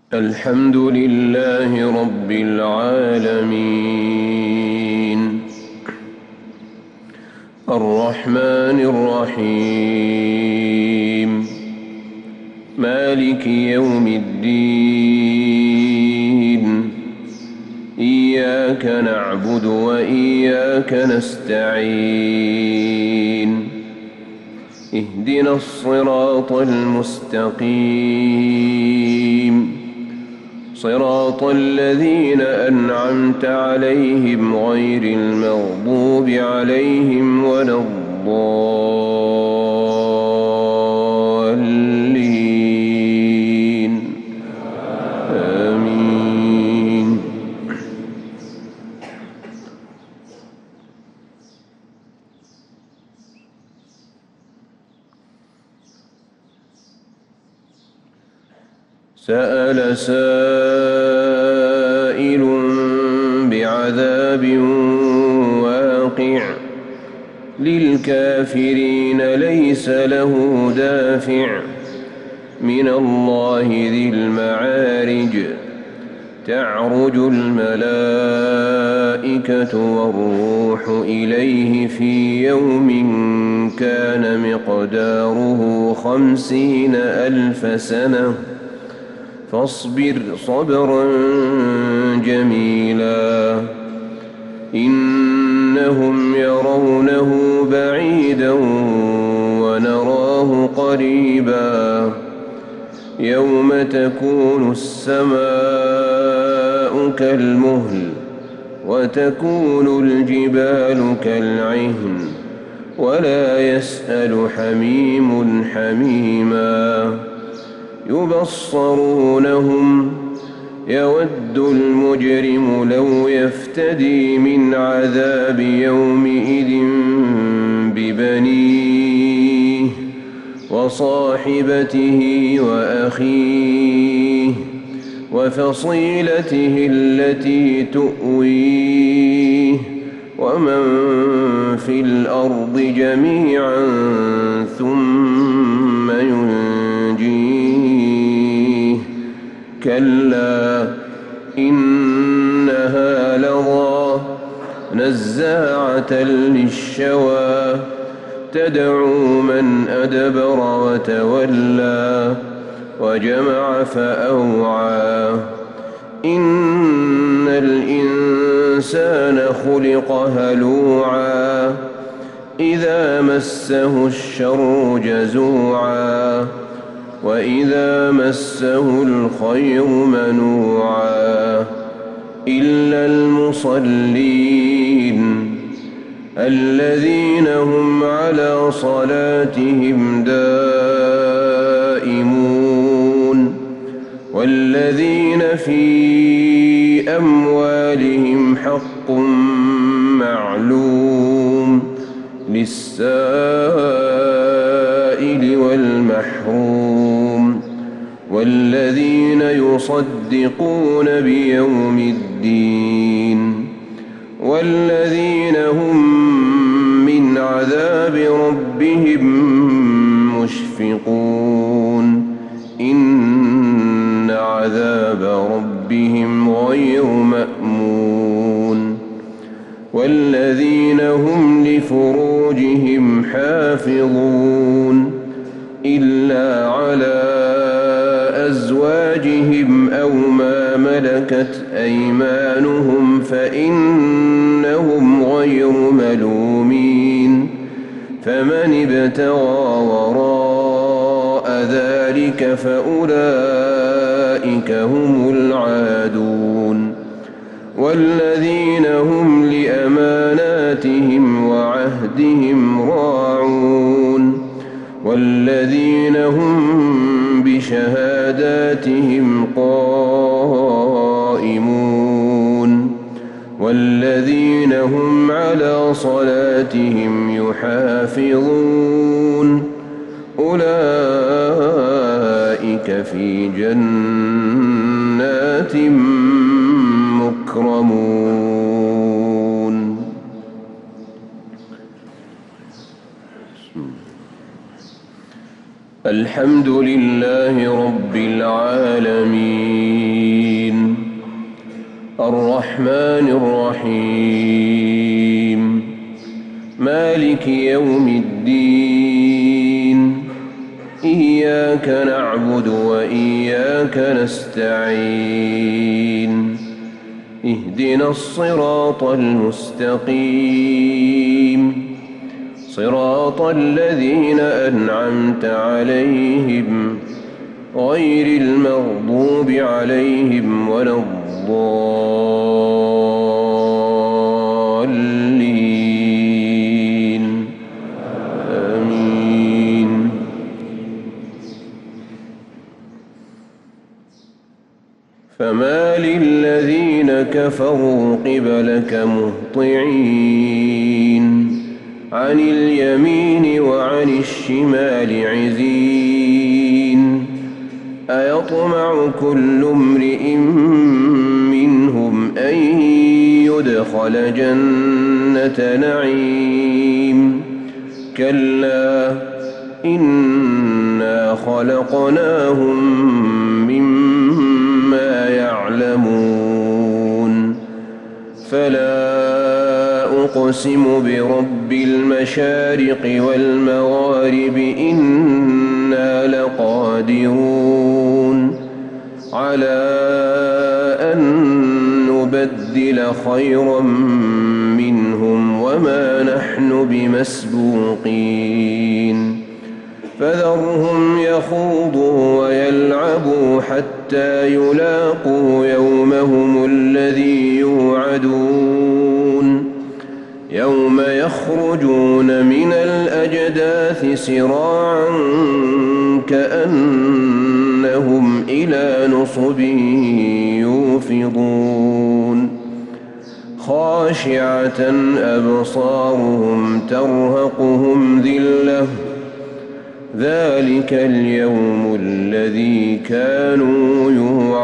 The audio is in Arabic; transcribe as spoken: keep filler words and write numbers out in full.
الحمد لله رب العالمين الرحمن الرحيم مالك يوم الدين إياك نعبد وإياك نستعين اهدنا الصراط المستقيم صراط الذين أنعمت عليهم غير المغضوب عليهم ولا الضالين آمين. سأل سائل بعذاب واقع للكافرين ليس له دافع من الله ذي المعارج تعرج الملائكة والروح إليه في يوم كان مقداره خمسين ألف سنة فاصبر صبرا جميلا إنهم يرونه بعيدا ونراه قريبا يوم تكون السماء كالمهل وتكون الجبال كالعهن ولا يسأل حميم حميما يبصرونهم يود المجرم لو يفتدي من عذاب يومئذ ببنيه وصاحبته وأخيه وفصيلته التي تؤويه ومن في الأرض جميعا ثم ينجيه كلا إنها لظى نزاعة للشوى تدعو من أدبر وتولى وجمع فأوعى إن الإنسان خلق هلوعا إذا مسه الشر جزوعا وإذا مسه الخير منوعا إلا المصلين الذين هم على صلاتهم دائمون والذين في أموالهم حق معلوم للسائل والمحروم والذين يصدقون بيوم الدين والذين هم من عذاب ربهم مشفقون إن عذاب ربهم غير مأمون والذين هم لفروجهم حافظون إلا على أزواجهم أو ما ملكت أيمانهم فإنهم غير ملومين فمن ابتغى وراء ذلك فأولئك هم العادون والذين هم لأماناتهم وعهدهم راعون والذين هم بشهاداتهم قائمون والذين هم على صلاتهم يحافظون أولئك في جنات مكرمون. الحمد لله رب العالمين الرحمن الرحيم مالك يوم الدين إياك نعبد وإياك نستعين اهدنا الصراط المستقيم صراط الذين أنعمت عليهم غير المغضوب عليهم ولا الضالين آمين. فما للذين كفروا قبلك مهطعين عن اليمين وعن الشمال عزين أيطمع كل امرئ منهم أن يدخل جنة نعيم كلا إنا خلقناهم مما يعلمون فلا أقسم برب المشارق والمغارب إنا لقادرون على أن نبدل خيرا منهم وما نحن بمسبوقين فذرهم يخوضوا ويلعبوا حتى يلاقوا يومهم الذي يوعدون يوم يخرجون من الأجداث سراعا كأنهم إلى نصب يوفضون خاشعة أبصارهم ترهقهم ذلة ذلك اليوم الذي كانوا يوعدون